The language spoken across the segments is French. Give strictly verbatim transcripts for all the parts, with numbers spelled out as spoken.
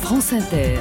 France Inter.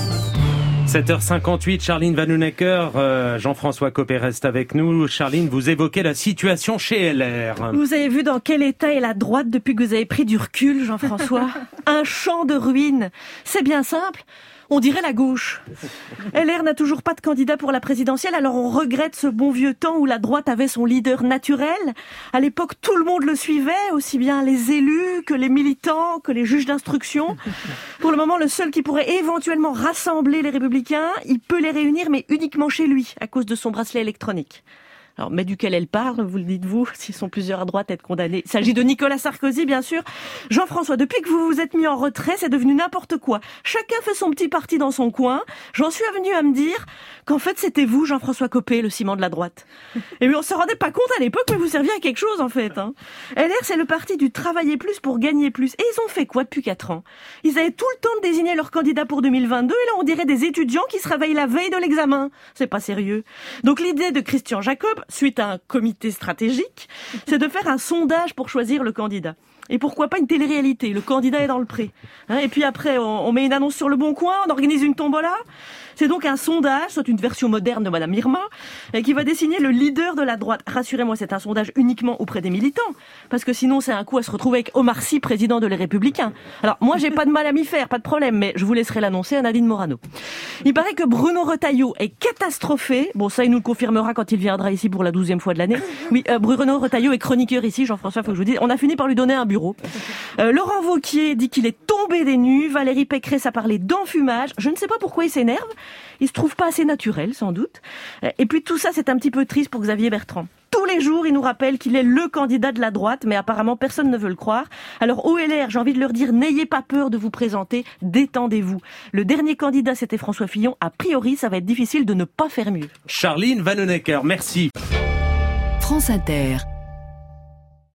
sept heures cinquante-huit, Charline Vanhoenacker, euh, Jean-François Copé reste avec nous. Charline, vous évoquez la situation chez L R. Vous avez vu dans quel état est la droite depuis que vous avez pris du recul, Jean-François? Un champ de ruines. C'est bien simple. On dirait la gauche. L R n'a toujours pas de candidat pour la présidentielle, alors on regrette ce bon vieux temps où la droite avait son leader naturel. À l'époque, tout le monde le suivait, aussi bien les élus que les militants, que les juges d'instruction. Pour le moment, le seul qui pourrait éventuellement rassembler les Républicains, il peut les réunir, mais uniquement chez lui, à cause de son bracelet électronique. Alors, mais duquel elle parle, vous le dites-vous, s'ils sont plusieurs à droite à être condamnés. Il s'agit de Nicolas Sarkozy, bien sûr. Jean-François, depuis que vous vous êtes mis en retrait, c'est devenu n'importe quoi. Chacun fait son petit parti dans son coin. J'en suis venu à me dire qu'en fait, c'était vous, Jean-François Copé, le ciment de la droite. Et oui, on se rendait pas compte à l'époque, mais vous serviez à quelque chose, en fait. Hein. L R, c'est le parti du travailler plus pour gagner plus. Et ils ont fait quoi depuis quatre ans? Ils avaient tout le temps de désigner leur candidat pour deux mille vingt-deux, et là, on dirait des étudiants qui se réveillent la veille de l'examen. C'est pas sérieux. Donc, l'idée de Christian Jacob, suite à un comité stratégique, c'est de faire un sondage pour choisir le candidat. Et pourquoi pas une télé-réalité? Le candidat est dans le pré. Hein, et puis après, on, on met une annonce sur le Bon Coin, on organise une tombola. C'est donc un sondage, soit une version moderne de Madame Irma, et qui va dessiner le leader de la droite. Rassurez-moi, c'est un sondage uniquement auprès des militants, parce que sinon c'est un coup à se retrouver avec Omar Sy, président de Les Républicains. Alors moi, j'ai pas de mal à m'y faire, pas de problème, mais je vous laisserai l'annoncer à Nadine Morano. Il paraît que Bruno Retailleau est catastrophé. Bon, ça, il nous le confirmera quand il viendra ici pour la douzième fois de l'année. Oui, euh, Bruno Retailleau est chroniqueur ici, Jean-François, faut que je vous dise. On a fini par lui donner un bureau. Euh, Laurent Wauquiez dit qu'il est tombé des nues. Valérie Pécresse a parlé d'enfumage. Je ne sais pas pourquoi il s'énerve. Il se trouve pas assez naturel, sans doute. Et puis tout ça, c'est un petit peu triste pour Xavier Bertrand. Tous les jours, il nous rappelle qu'il est le candidat de la droite, mais apparemment personne ne veut le croire. Alors au L R, j'ai envie de leur dire, n'ayez pas peur de vous présenter, détendez-vous. Le dernier candidat, c'était François Fillon. A priori, ça va être difficile de ne pas faire mieux. Charline Vanhoenacker, merci. France Inter.